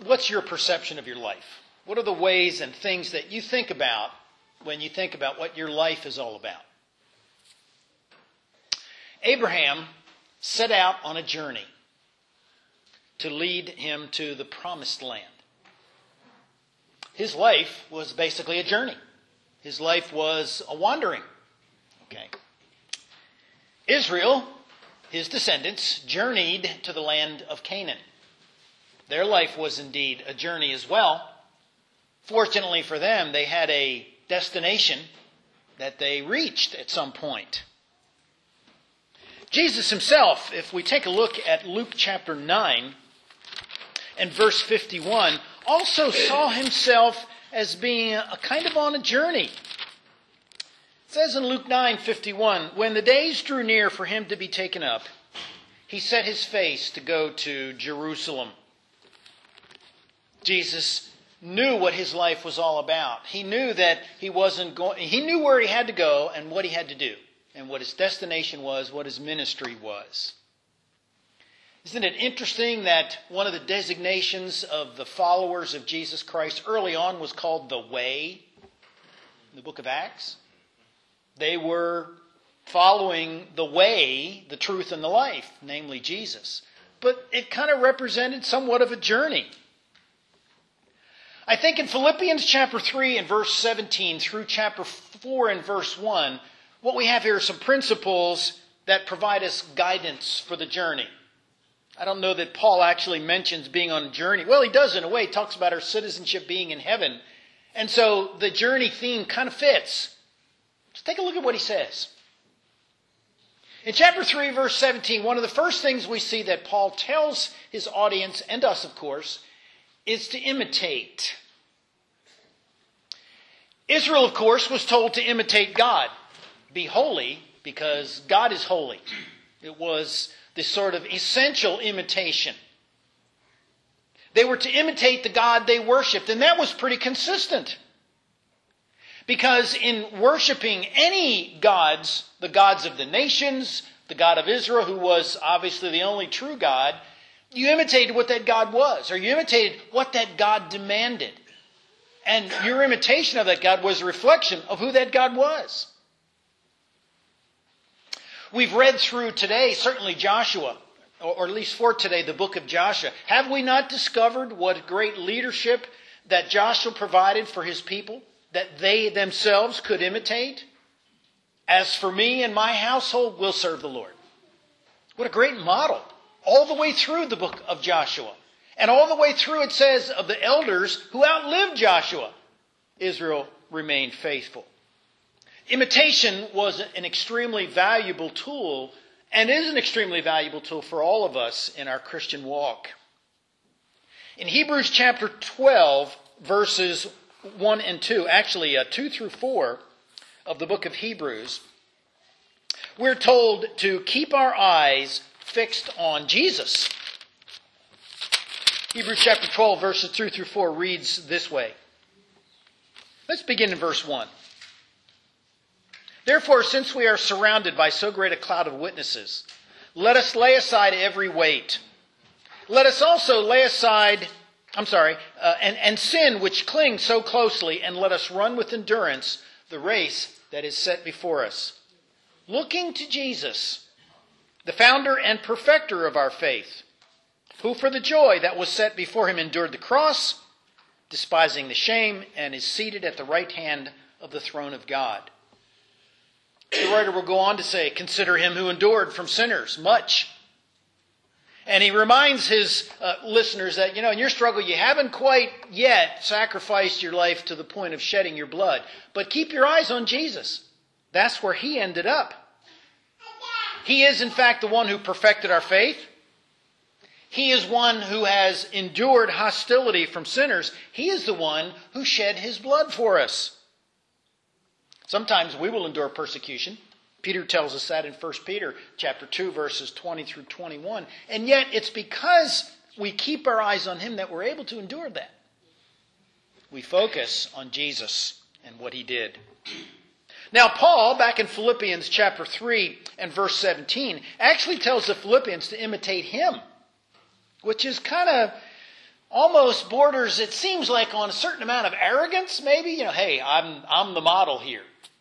What's your perception of your life? What are the ways and things that you think about when you think about what your life is all about? Abraham set out on a journey to lead him to the promised land. His life was basically a journey. His life was a wandering. Okay. Israel, his descendants, journeyed to the land of Canaan. Their life was indeed a journey as well. Fortunately for them, they had a destination that they reached at some point. Jesus himself, if we take a look at Luke chapter 9 and verse 51, also saw himself as being a kind of on a journey. It says in Luke 9:51, when the days drew near for him to be taken up, he set his face to go to Jerusalem. Jesus knew what his life was all about. He knew that he knew where he had to go and what he had to do, and what his destination was, what his ministry was. Isn't it interesting that one of the designations of the followers of Jesus Christ early on was called the Way in the book of Acts? They were following the way, the truth, and the life, namely Jesus. But it kind of represented somewhat of a journey. I think in Philippians chapter 3 and verse 17 through chapter 4 and verse 1, what we have here are some principles that provide us guidance for the journey. I don't know that Paul actually mentions being on a journey. Well, he does in a way. He talks about our citizenship being in heaven. And so the journey theme kind of fits. Let's take a look at what he says. In chapter 3, verse 17, one of the first things we see that Paul tells his audience, and us of course, is to imitate. Israel, of course, was told to imitate God. Be holy, because God is holy. It was this sort of essential imitation. They were to imitate the God they worshipped, and that was pretty consistent. Because in worshiping any gods, the gods of the nations, the God of Israel, who was obviously the only true God, you imitated what that God was, or you imitated what that God demanded. And your imitation of that God was a reflection of who that God was. We've read through today, certainly Joshua, or at least for today, the book of Joshua. Have we not discovered what great leadership that Joshua provided for his people, that they themselves could imitate? As for me and my household, we'll serve the Lord. What a great model. All the way through the book of Joshua. And all the way through it says of the elders who outlived Joshua, Israel remained faithful. Imitation was an extremely valuable tool, and is an extremely valuable tool for all of us in our Christian walk. In Hebrews chapter 12, verses 1 and 2, actually 2 through 4 of the book of Hebrews, we're told to keep our eyes fixed on Jesus. Hebrews chapter 12, verses 2 through 4 reads this way. Let's begin in verse 1. Therefore, since we are surrounded by so great a cloud of witnesses, let us lay aside every weight. Let us also lay aside, and sin which clings so closely, and let us run with endurance the race that is set before us. Looking to Jesus, the founder and perfecter of our faith, who for the joy that was set before him endured the cross, despising the shame, and is seated at the right hand of the throne of God. The writer will go on to say, consider him who endured from sinners much. And he reminds his listeners that, in your struggle, you haven't quite yet sacrificed your life to the point of shedding your blood. But keep your eyes on Jesus. That's where he ended up. He is, in fact, the one who perfected our faith. He is one who has endured hostility from sinners. He is the one who shed his blood for us. Sometimes we will endure persecution. Peter tells us that in 1 Peter chapter 2, verses 20 through 21. And yet it's because we keep our eyes on him that we're able to endure that. We focus on Jesus and what he did. Now, Paul, back in Philippians chapter 3 and verse 17, actually tells the Philippians to imitate him, which is kind of almost borders, it seems like, on a certain amount of arrogance, maybe. Hey, I'm the model here.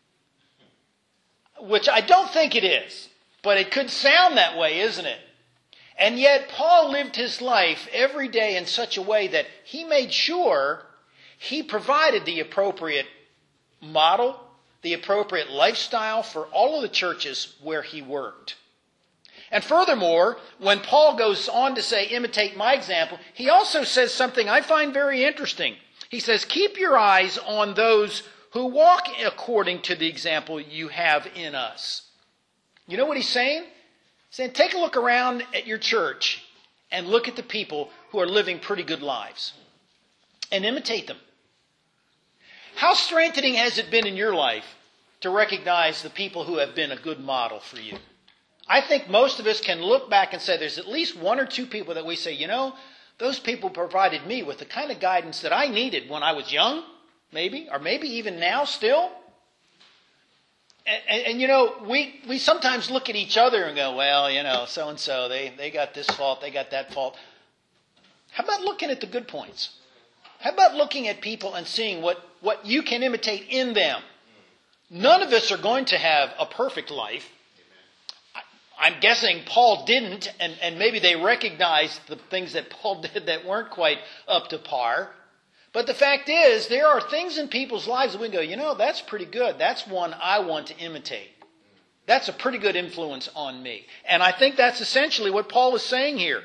Which I don't think it is. But it could sound that way, isn't it? And yet Paul lived his life every day in such a way that he made sure he provided the appropriate model, the appropriate lifestyle for all of the churches where he worked. And furthermore, when Paul goes on to say, imitate my example, he also says something I find very interesting. He says, keep your eyes on those who walk according to the example you have in us. You know what he's saying? He's saying, take a look around at your church and look at the people who are living pretty good lives and imitate them. How strengthening has it been in your life to recognize the people who have been a good model for you? I think most of us can look back and say there's at least one or two people that we say, those people provided me with the kind of guidance that I needed when I was young, maybe, or maybe even now still. And we sometimes look at each other and go, well, so-and-so, they got this fault, they got that fault. How about looking at the good points? How about looking at people and seeing what you can imitate in them? None of us are going to have a perfect life. I'm guessing Paul didn't, and maybe they recognized the things that Paul did that weren't quite up to par. But the fact is, there are things in people's lives that we go, that's pretty good. That's one I want to imitate. That's a pretty good influence on me. And I think that's essentially what Paul is saying here.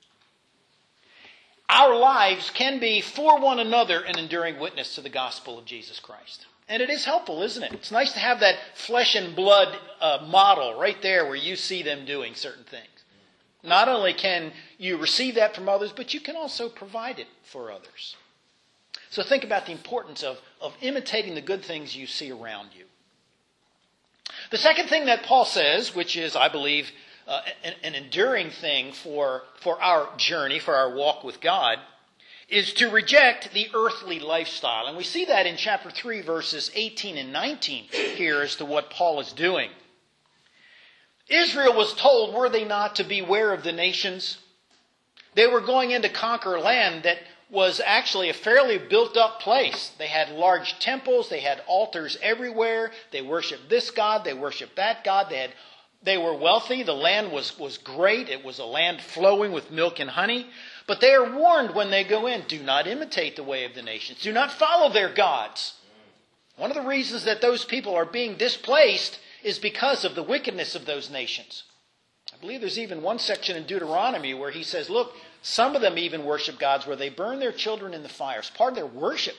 Our lives can be for one another an enduring witness to the gospel of Jesus Christ. And it is helpful, isn't it? It's nice to have that flesh and blood model right there where you see them doing certain things. Not only can you receive that from others, but you can also provide it for others. So think about the importance of imitating the good things you see around you. The second thing that Paul says, which is, I believe, an enduring thing for our journey, for our walk with God, is to reject the earthly lifestyle. And we see that in chapter 3, verses 18 and 19 here as to what Paul is doing. Israel was told, were they not, to beware of the nations? They were going in to conquer land that was actually a fairly built-up place. They had large temples. They had altars everywhere. They worshiped this god. They worshiped that god. They were wealthy. The land was great. It was a land flowing with milk and honey. But they are warned when they go in, do not imitate the way of the nations. Do not follow their gods. One of the reasons that those people are being displaced is because of the wickedness of those nations. I believe there's even one section in Deuteronomy where he says, look, some of them even worship gods where they burn their children in the fire. It's part of their worship.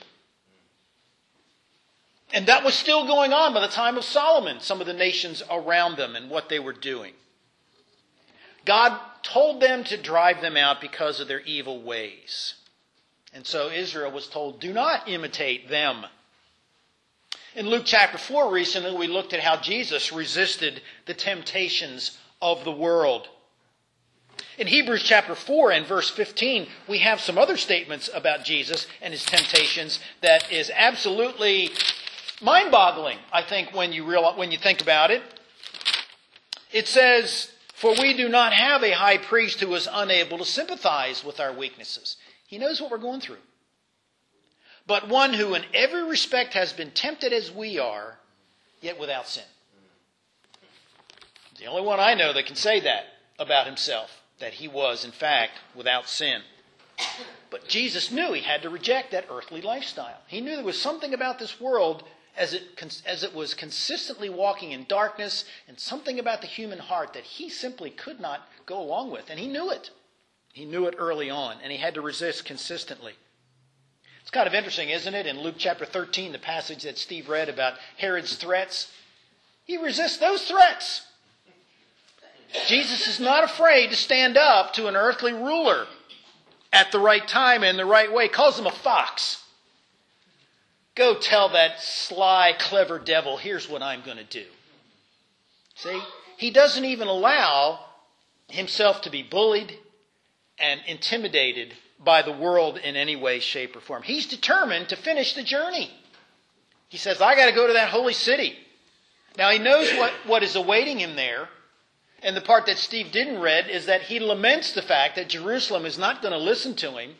And that was still going on by the time of Solomon, some of the nations around them and what they were doing. God told them to drive them out because of their evil ways. And so Israel was told, do not imitate them. In Luke chapter 4 recently, we looked at how Jesus resisted the temptations of the world. In Hebrews chapter 4 and verse 15, we have some other statements about Jesus and his temptations that is absolutely mind-boggling, I think, when you think about it. It says, for we do not have a high priest who is unable to sympathize with our weaknesses. He knows what we're going through. But one who in every respect has been tempted as we are, yet without sin. He's the only one I know that can say that about himself, that he was, in fact, without sin. But Jesus knew he had to reject that earthly lifestyle. He knew there was something about this world as it was consistently walking in darkness, and something about the human heart that he simply could not go along with. And he knew it. He knew it early on, and he had to resist consistently. It's kind of interesting, isn't it? In Luke chapter 13, the passage that Steve read about Herod's threats, he resists those threats. Jesus is not afraid to stand up to an earthly ruler at the right time and the right way. He calls him a fox. Go tell that sly, clever devil, here's what I'm going to do. See? He doesn't even allow himself to be bullied and intimidated by the world in any way, shape, or form. He's determined to finish the journey. He says, I got to go to that holy city. Now, he knows what is awaiting him there. And the part that Steve didn't read is that he laments the fact that Jerusalem is not going to listen to him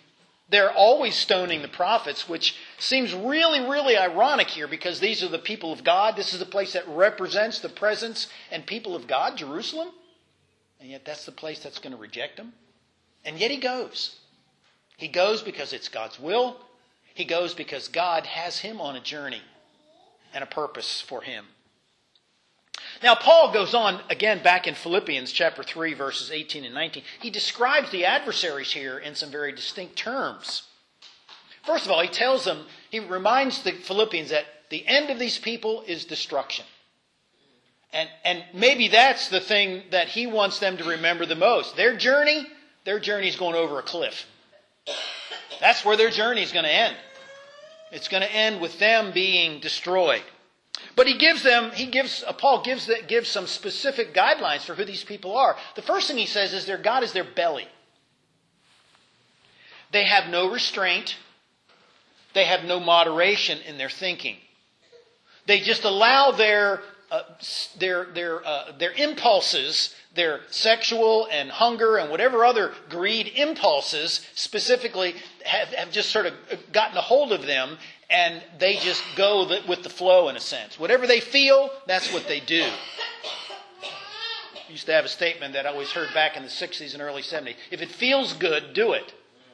They're always stoning the prophets, which seems really, really ironic here because these are the people of God. This is the place that represents the presence and people of God, Jerusalem. And yet that's the place that's going to reject him. And yet he goes. He goes because it's God's will. He goes because God has him on a journey and a purpose for him. Now, Paul goes on again back in Philippians chapter 3, verses 18 and 19. He describes the adversaries here in some very distinct terms. First of all, he reminds the Philippians that the end of these people is destruction. And maybe that's the thing that he wants them to remember the most. Their journey is going over a cliff. That's where their journey is going to end. It's going to end with them being destroyed. But Paul gives some specific guidelines for who these people are. The first thing he says is their God is their belly. They have no restraint. They have no moderation in their thinking. They just allow their impulses, their sexual and hunger and whatever other greed impulses specifically have just sort of gotten a hold of them, and they just go with the flow in a sense. Whatever they feel, that's what they do. I used to have a statement that I always heard back in the 60s and early 70s. If it feels good, do it.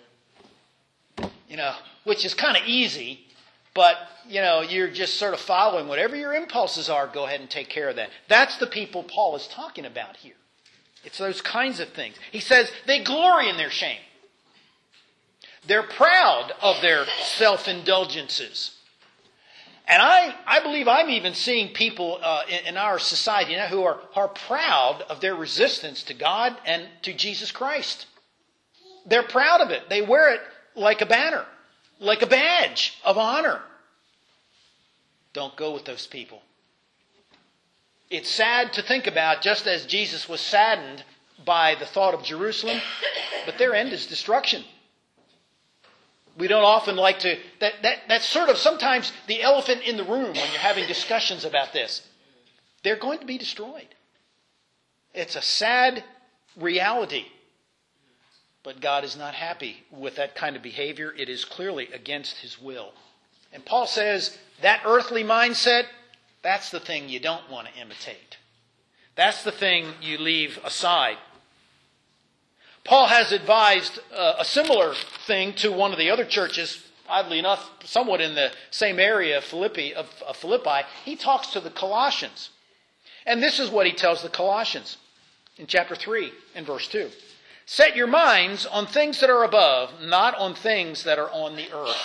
Which is kind of easy, but, you're just sort of following whatever your impulses are. Go ahead and take care of that. That's the people Paul is talking about here. It's those kinds of things. He says they glory in their shame. They're proud of their self-indulgences. And I believe I'm even seeing people in our society who are proud of their resistance to God and to Jesus Christ. They're proud of it. They wear it like a banner, like a badge of honor. Don't go with those people. It's sad to think about, just as Jesus was saddened by the thought of Jerusalem, but their end is destruction. We don't often like to... That's sort of sometimes the elephant in the room when you're having discussions about this. They're going to be destroyed. It's a sad reality. But God is not happy with that kind of behavior. It is clearly against his will. And Paul says that earthly mindset, that's the thing you don't want to imitate. That's the thing you leave aside. Paul has advised a similar thing to one of the other churches, oddly enough, somewhat in the same area of Philippi. He talks to the Colossians. And this is what he tells the Colossians in chapter 3 and verse 2. Set your minds on things that are above, not on things that are on the earth.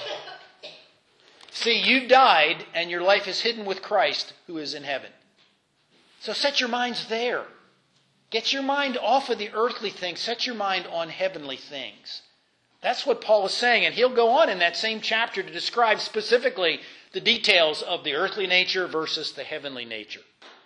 See, you've died and your life is hidden with Christ who is in heaven. So set your minds there. Get your mind off of the earthly things. Set your mind on heavenly things. That's what Paul is saying. And he'll go on in that same chapter to describe specifically the details of the earthly nature versus the heavenly nature.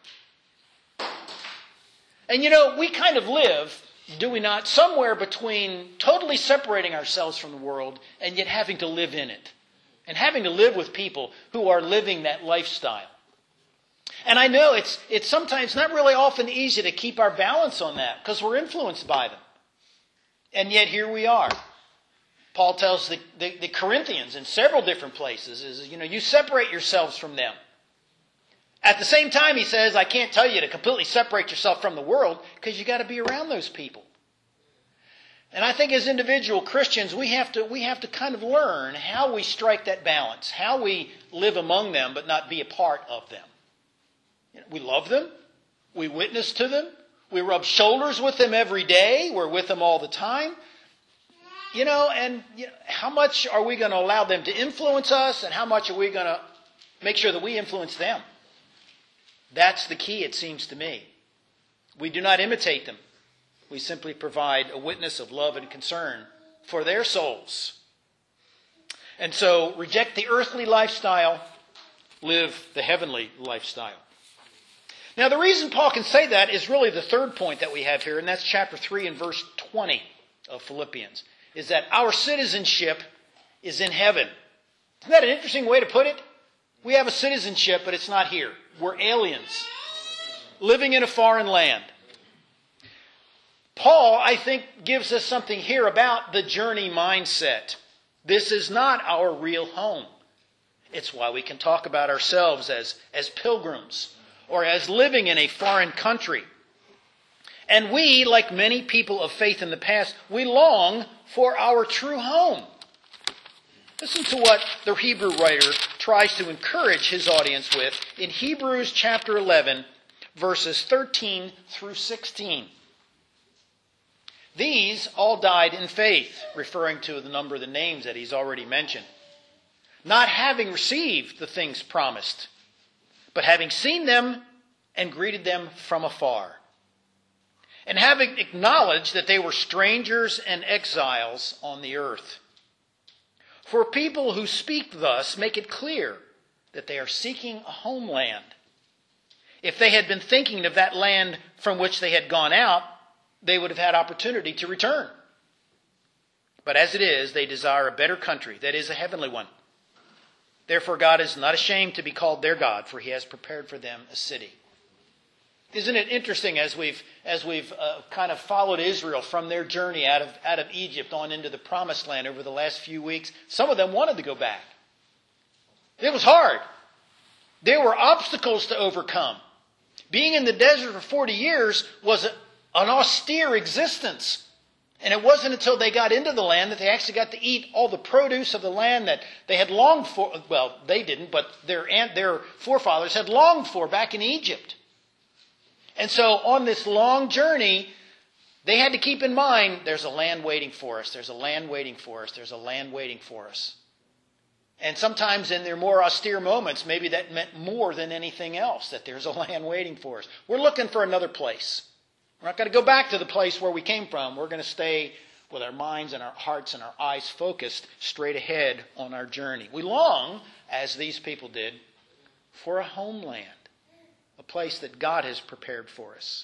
And we kind of live, do we not, somewhere between totally separating ourselves from the world and yet having to live in it. And having to live with people who are living that lifestyle. And I know it's sometimes not really often easy to keep our balance on that because we're influenced by them. And yet here we are. Paul tells the Corinthians in several different places, you separate yourselves from them. At the same time, he says, I can't tell you to completely separate yourself from the world because you got to be around those people. And I think as individual Christians, we have to kind of learn how we strike that balance, how we live among them but not be a part of them. We love them. We witness to them. We rub shoulders with them every day. We're with them all the time. How much are we going to allow them to influence us, and how much are we going to make sure that we influence them? That's the key, it seems to me. We do not imitate them. We simply provide a witness of love and concern for their souls. And so, reject the earthly lifestyle, live the heavenly lifestyle. Now, the reason Paul can say that is really the third point that we have here, and that's chapter 3 and verse 20 of Philippians, is that our citizenship is in heaven. Isn't that an interesting way to put it? We have a citizenship, but it's not here. We're aliens, living in a foreign land. Paul, I think, gives us something here about the journey mindset. This is not our real home. It's why we can talk about ourselves as pilgrims or as living in a foreign country. And we, like many people of faith in the past, we long for our true home. Listen to what the Hebrew writer tries to encourage his audience with in Hebrews chapter 11, verses 13 through 16. These all died in faith, referring to the number of the names that he's already mentioned, not having received the things promised, but having seen them and greeted them from afar, and having acknowledged that they were strangers and exiles on the earth. For people who speak thus make it clear that they are seeking a homeland. If they had been thinking of that land from which they had gone out, they would have had opportunity to return. But as it is, they desire a better country, that is, a heavenly one. Therefore, God is not ashamed to be called their God, for he has prepared for them a city. Isn't it interesting as we've kind of followed Israel from their journey out of Egypt on into the Promised Land over the last few weeks? Some of them wanted to go back. It was hard. There were obstacles to overcome. Being in the desert for 40 years was an austere existence. And it wasn't until they got into the land that they actually got to eat all the produce of the land that they had longed for. Well, they didn't, but their forefathers had longed for back in Egypt. And so on this long journey, they had to keep in mind, there's a land waiting for us. There's a land waiting for us. There's a land waiting for us. And sometimes in their more austere moments, maybe that meant more than anything else, that there's a land waiting for us. We're looking for another place. We're not going to go back to the place where we came from. We're going to stay with our minds and our hearts and our eyes focused straight ahead on our journey. We long, as these people did, for a homeland, a place that God has prepared for us.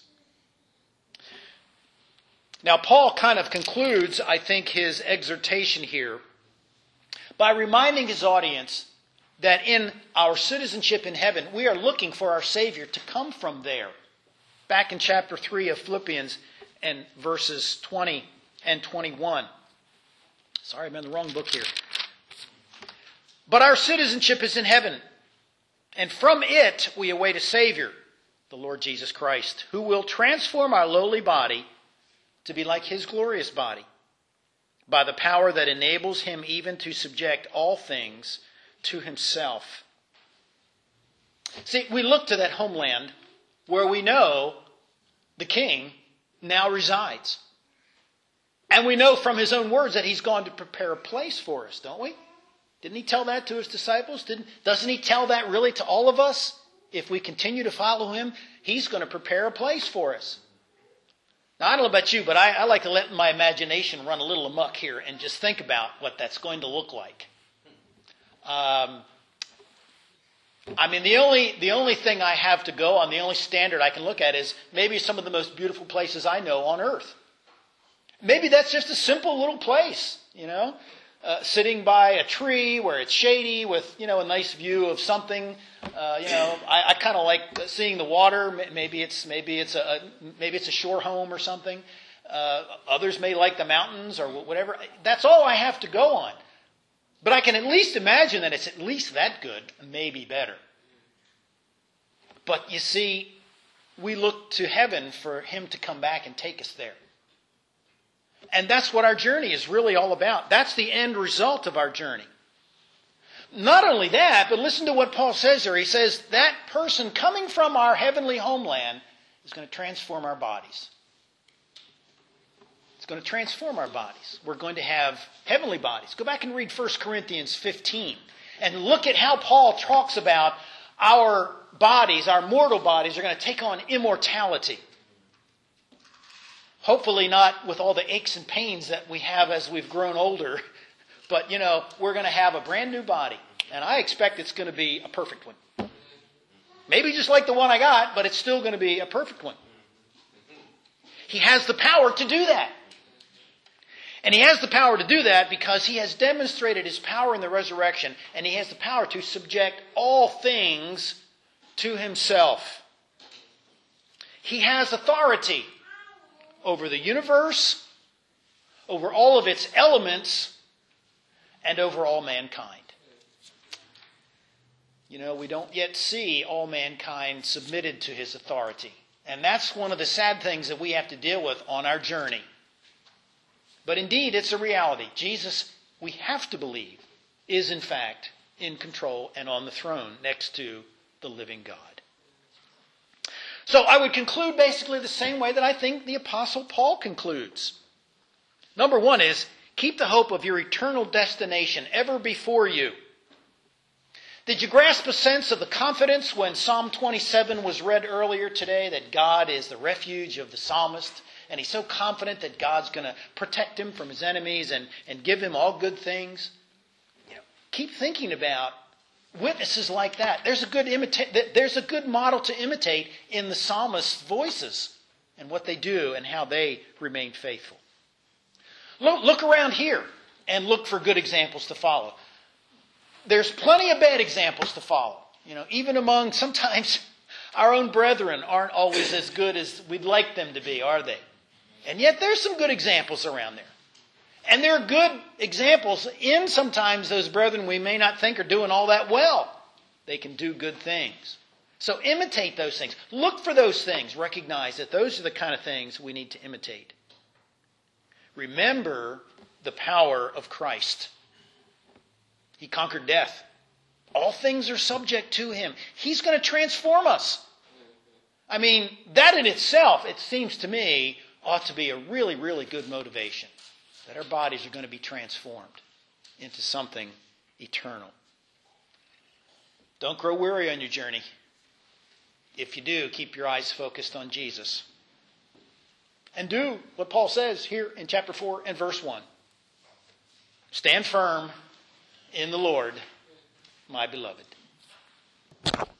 Now, Paul kind of concludes, I think, his exhortation here by reminding his audience that in our citizenship in heaven, we are looking for our Savior to come from there. Back in chapter 3 of Philippians and verses 20 and 21. Sorry, I'm in the wrong book here. But our citizenship is in heaven, and from it we await a Savior, the Lord Jesus Christ, who will transform our lowly body to be like his glorious body, by the power that enables him even to subject all things to himself. See, we look to that homeland where we know the King now resides. And we know from his own words that he's gone to prepare a place for us, don't we? Didn't he tell that to his disciples? Doesn't he tell that really to all of us? If we continue to follow him, he's going to prepare a place for us. Now, I don't know about you, but I like to let my imagination run a little amok here and just think about what that's going to look like. The only thing I have to go on, the only standard I can look at is maybe some of the most beautiful places I know on earth. Maybe that's just a simple little place, sitting by a tree where it's shady with, a nice view of something. I kind of like seeing the water. Maybe it's a shore home or something. Others may like the mountains or whatever. That's all I have to go on. But I can at least imagine that it's at least that good, maybe better. But you see, we look to heaven for him to come back and take us there. And that's what our journey is really all about. That's the end result of our journey. Not only that, but listen to what Paul says there. He says that person coming from our heavenly homeland is going to transform our bodies. It's going to transform our bodies. We're going to have heavenly bodies. Go back and read 1 Corinthians 15 and look at how Paul talks about our bodies, our mortal bodies, are going to take on immortality. Hopefully not with all the aches and pains that we have as we've grown older. But, we're going to have a brand new body. And I expect it's going to be a perfect one. Maybe just like the one I got, but it's still going to be a perfect one. He has the power to do that. And he has the power to do that because he has demonstrated his power in the resurrection. And he has the power to subject all things to himself. He has authority over the universe, over all of its elements, and over all mankind. You know, we don't yet see all mankind submitted to his authority. And that's one of the sad things that we have to deal with on our journey. But indeed, it's a reality. Jesus, we have to believe, is in fact in control and on the throne next to the living God. So I would conclude basically the same way that I think the Apostle Paul concludes. Number one is, keep the hope of your eternal destination ever before you. Did you grasp a sense of the confidence when Psalm 27 was read earlier today, that God is the refuge of the psalmist, and he's so confident that God's going to protect him from his enemies and give him all good things? You know, keep thinking about witnesses like that. There's a good model to imitate in the psalmist's voices and what they do and how they remain faithful. Look around here and look for good examples to follow. There's plenty of bad examples to follow. You know, even among sometimes our own brethren aren't always as good as we'd like them to be, are they? And yet there's some good examples around there. And there are good examples in sometimes those brethren we may not think are doing all that well. They can do good things. So imitate those things. Look for those things. Recognize that those are the kind of things we need to imitate. Remember the power of Christ. He conquered death. All things are subject to him. He's going to transform us. I mean, that in itself, it seems to me, ought to be a really, really good motivation. That our bodies are going to be transformed into something eternal. Don't grow weary on your journey. If you do, keep your eyes focused on Jesus. And do what Paul says here in chapter 4 and verse 1. Stand firm in the Lord, my beloved.